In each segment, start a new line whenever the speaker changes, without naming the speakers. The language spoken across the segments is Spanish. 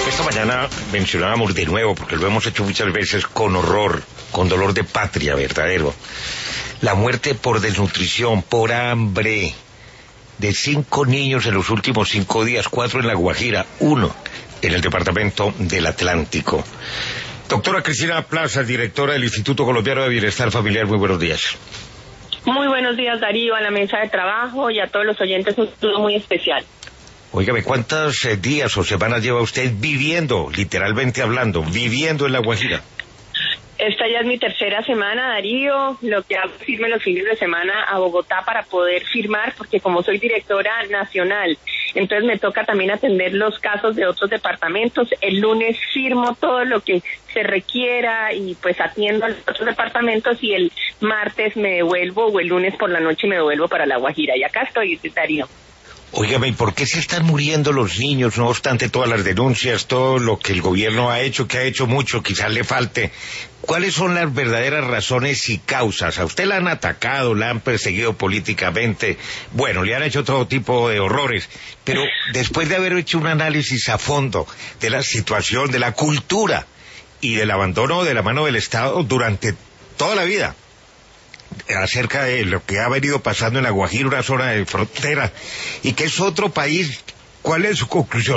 Esta mañana mencionábamos de nuevo, porque lo hemos hecho muchas veces con horror, con dolor de patria verdadero, la muerte por desnutrición, por hambre, de 5 niños en los últimos 5 días, 4 en La Guajira, 1 en el departamento del Atlántico. Doctora Cristina Plaza, directora del Instituto Colombiano de Bienestar Familiar, muy buenos días.
Muy buenos días, Darío, a la mesa de trabajo y a todos los oyentes, un saludo muy especial.
Óigame, ¿cuántos días o semanas lleva usted viviendo, literalmente hablando, viviendo en La Guajira?
Esta ya es mi tercera semana, Darío. Lo que hago es irme los fines de semana a Bogotá para poder firmar, porque como soy directora nacional, entonces me toca también atender los casos de otros departamentos. El lunes firmo todo lo que se requiera y pues atiendo a los otros departamentos, y el martes me devuelvo, o el lunes por la noche me devuelvo para La Guajira. Y acá estoy, Darío.
Óigame, ¿y por qué se están muriendo los niños, no obstante todas las denuncias, todo lo que el gobierno ha hecho, que ha hecho mucho, quizás le falte? ¿Cuáles son las verdaderas razones y causas? A usted la han atacado, la han perseguido políticamente, bueno, le han hecho todo tipo de horrores, pero después de haber hecho un análisis a fondo de la situación, de la cultura y del abandono de la mano del Estado durante toda la vida, acerca de lo que ha venido pasando en La Guajira, una zona de frontera, y que es otro país, ¿cuál es su conclusión?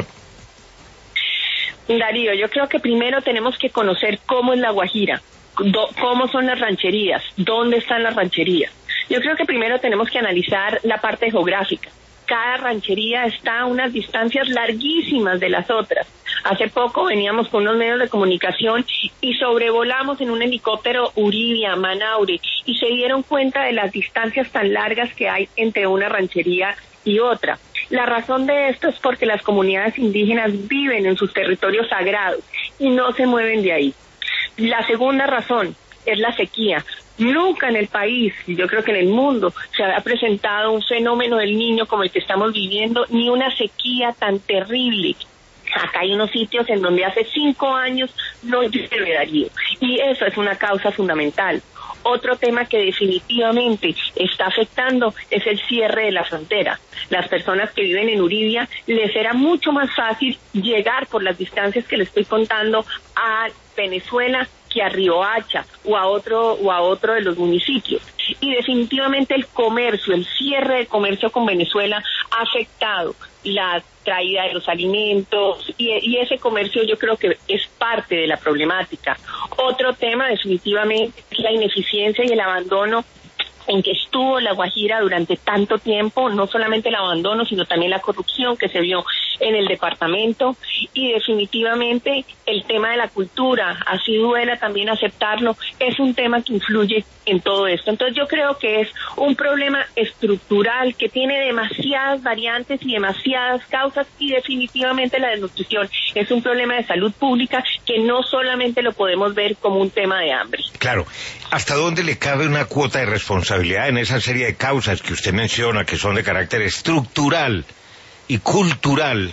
Darío, yo creo que primero tenemos que conocer cómo es La Guajira, cómo son las rancherías, dónde están las rancherías. Yo creo que primero tenemos que analizar la parte geográfica. Cada ranchería está a unas distancias larguísimas de las otras. Hace poco veníamos con unos medios de comunicación y sobrevolamos en un helicóptero Uribia, Manaure, y se dieron cuenta de las distancias tan largas que hay entre una ranchería y otra. La razón de esto es porque las comunidades indígenas viven en sus territorios sagrados y no se mueven de ahí. La segunda razón es la sequía. Nunca en el país, y yo creo que en el mundo, se había presentado un fenómeno del Niño como el que estamos viviendo, ni una sequía tan terrible. Acá hay unos sitios en donde hace 5 años no llueve, Darío, y eso es una causa fundamental. Otro tema que definitivamente está afectando es el cierre de la frontera. Las personas que viven en Uribia les era mucho más fácil llegar por las distancias que les estoy contando a Venezuela que a Riohacha o a otro de los municipios. Y definitivamente el comercio, el cierre de comercio con Venezuela ha afectado la traída de los alimentos, y ese comercio yo creo que es parte de la problemática. Otro tema definitivamente es la ineficiencia y el abandono en que estuvo La Guajira durante tanto tiempo, no solamente el abandono, sino también la corrupción que se vio en el departamento, y definitivamente el tema de la cultura, así duela también aceptarlo, es un tema que influye en todo esto. Entonces yo creo que es un problema estructural que tiene demasiadas variantes y demasiadas causas, y definitivamente la desnutrición es un problema de salud pública que no solamente lo podemos ver como un tema de hambre.
Claro, ¿hasta dónde le cabe una cuota de responsabilidad en esa serie de causas que usted menciona, que son de carácter estructural y cultural,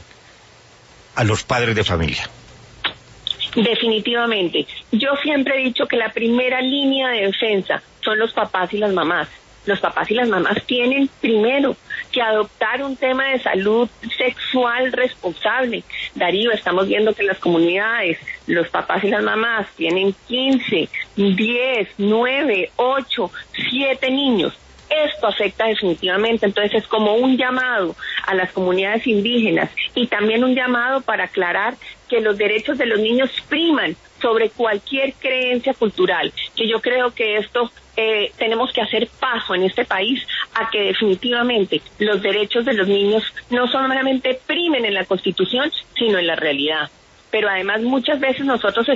a los padres de familia?
Definitivamente. Yo siempre he dicho que la primera línea de defensa son los papás y las mamás. Los papás y las mamás tienen primero que adoptar un tema de salud sexual responsable. Darío, estamos viendo que en las comunidades los papás y las mamás tienen 15, 10, 9, 8, 7 niños. Esto afecta definitivamente, entonces es como un llamado a las comunidades indígenas y también un llamado para aclarar que los derechos de los niños priman sobre cualquier creencia cultural, que yo creo que esto tenemos que hacer paso en este país a que definitivamente los derechos de los niños no solamente primen en la Constitución, sino en la realidad. Pero además muchas veces nosotros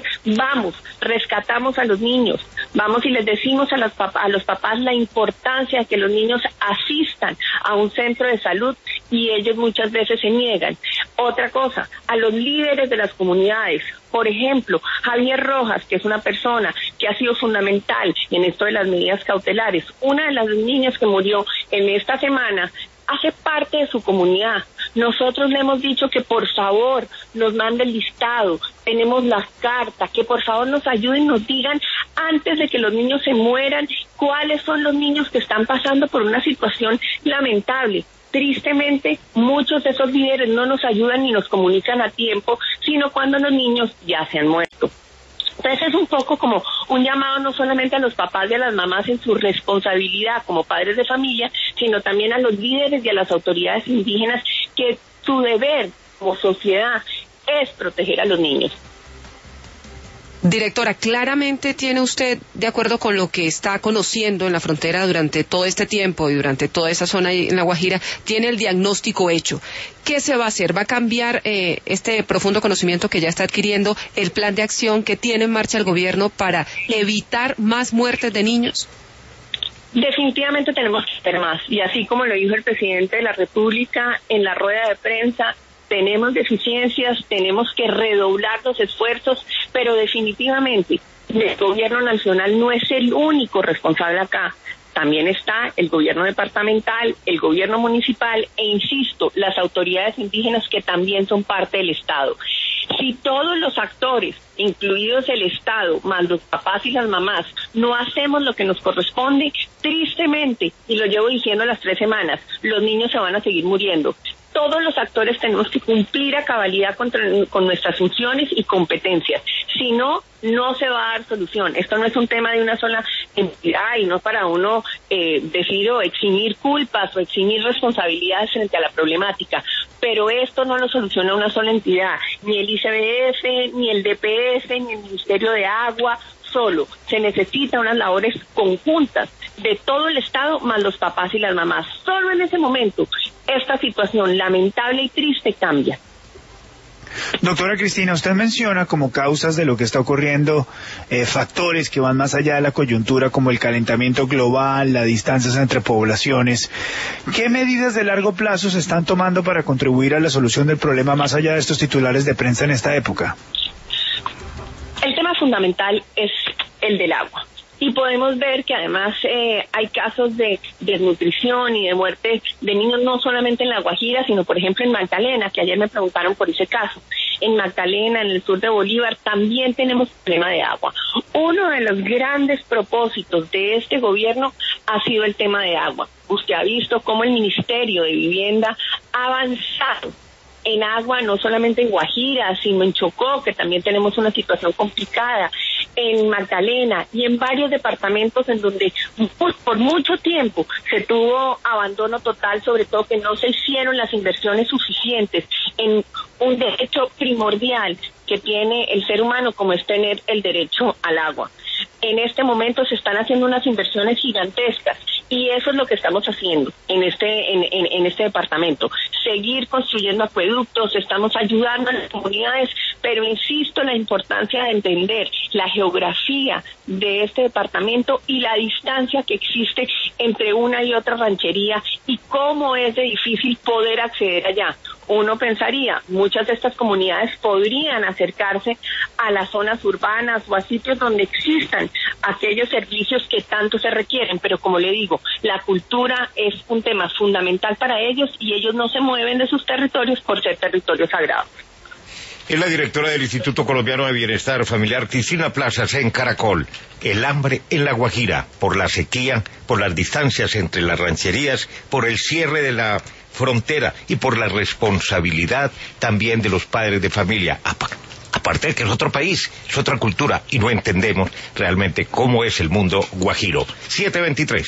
rescatamos a los niños, vamos y les decimos a los papás la importancia de que los niños asistan a un centro de salud, y ellos muchas veces se niegan. Otra cosa, a los líderes de las comunidades, por ejemplo, Javier Rojas, que es una persona que ha sido fundamental en esto de las medidas cautelares, una de las niñas que murió en esta semana, hace parte de su comunidad. Nosotros le hemos dicho que por favor nos mande el listado, tenemos las cartas, que por favor nos ayuden, nos digan antes de que los niños se mueran cuáles son los niños que están pasando por una situación lamentable. Tristemente, muchos de esos líderes no nos ayudan ni nos comunican a tiempo, sino cuando los niños ya se han muerto. Entonces es un poco como un llamado no solamente a los papás y a las mamás en su responsabilidad como padres de familia, sino también a los líderes y a las autoridades indígenas, que su deber como sociedad es proteger a los niños.
Directora, claramente tiene usted, de acuerdo con lo que está conociendo en la frontera durante todo este tiempo y durante toda esa zona en La Guajira, tiene el diagnóstico hecho. ¿Qué se va a hacer? ¿Va a cambiar este profundo conocimiento que ya está adquiriendo, el plan de acción que tiene en marcha el gobierno para evitar más muertes de niños?
Definitivamente tenemos que hacer más, y así como lo dijo el presidente de la República en la rueda de prensa, tenemos deficiencias, tenemos que redoblar los esfuerzos, pero definitivamente el gobierno nacional no es el único responsable acá. También está el gobierno departamental, el gobierno municipal e, insisto, las autoridades indígenas, que también son parte del Estado. Si todos los actores, incluidos el Estado, más los papás y las mamás, no hacemos lo que nos corresponde, tristemente, y lo llevo diciendo las 3 semanas, los niños se van a seguir muriendo. Todos los actores tenemos que cumplir a cabalidad con nuestras funciones y competencias. Si no, no se va a dar solución. Esto no es un tema de una sola entidad y no para uno decir o eximir culpas o eximir responsabilidades frente a la problemática. Pero esto no lo soluciona una sola entidad, ni el ICBF, ni el DPS, ni el Ministerio de Agua. Solo se necesitan unas labores conjuntas de todo el Estado más los papás y las mamás. Solo en ese momento esta situación lamentable y triste cambia.
Doctora Cristina, usted menciona como causas de lo que está ocurriendo factores que van más allá de la coyuntura, como el calentamiento global, las distancias entre poblaciones. ¿Qué medidas de largo plazo se están tomando para contribuir a la solución del problema más allá de estos titulares de prensa en esta época?
El tema fundamental es el del agua. Y podemos ver que además hay casos de desnutrición y de muerte de niños no solamente en La Guajira, sino por ejemplo en Magdalena, que ayer me preguntaron por ese caso. En Magdalena, en el sur de Bolívar, también tenemos problema de agua. Uno de los grandes propósitos de este gobierno ha sido el tema de agua. Usted ha visto cómo el Ministerio de Vivienda ha avanzado en agua, no solamente en Guajira, sino en Chocó, que también tenemos una situación complicada, en Magdalena y en varios departamentos en donde por mucho tiempo se tuvo abandono total, sobre todo que no se hicieron las inversiones suficientes en un derecho primordial que tiene el ser humano, como es tener el derecho al agua. En este momento se están haciendo unas inversiones gigantescas y eso es lo que estamos haciendo en este departamento. Seguir construyendo acueductos, estamos ayudando a las comunidades, pero insisto en la importancia de entender la geografía de este departamento y la distancia que existe entre una y otra ranchería y cómo es de difícil poder acceder allá. Uno pensaría, muchas de estas comunidades podrían acercarse a las zonas urbanas o a sitios donde existan aquellos servicios que tanto se requieren, pero como le digo, la cultura es un tema fundamental para ellos y ellos no se mueven de sus territorios por ser territorios sagrados.
Es la directora del Instituto Colombiano de Bienestar Familiar, Cristina Plazas, en Caracol. El hambre en La Guajira, por la sequía, por las distancias entre las rancherías, por el cierre de la frontera y por la responsabilidad también de los padres de familia. Aparte de que es otro país, es otra cultura y no entendemos realmente cómo es el mundo guajiro. 7:23.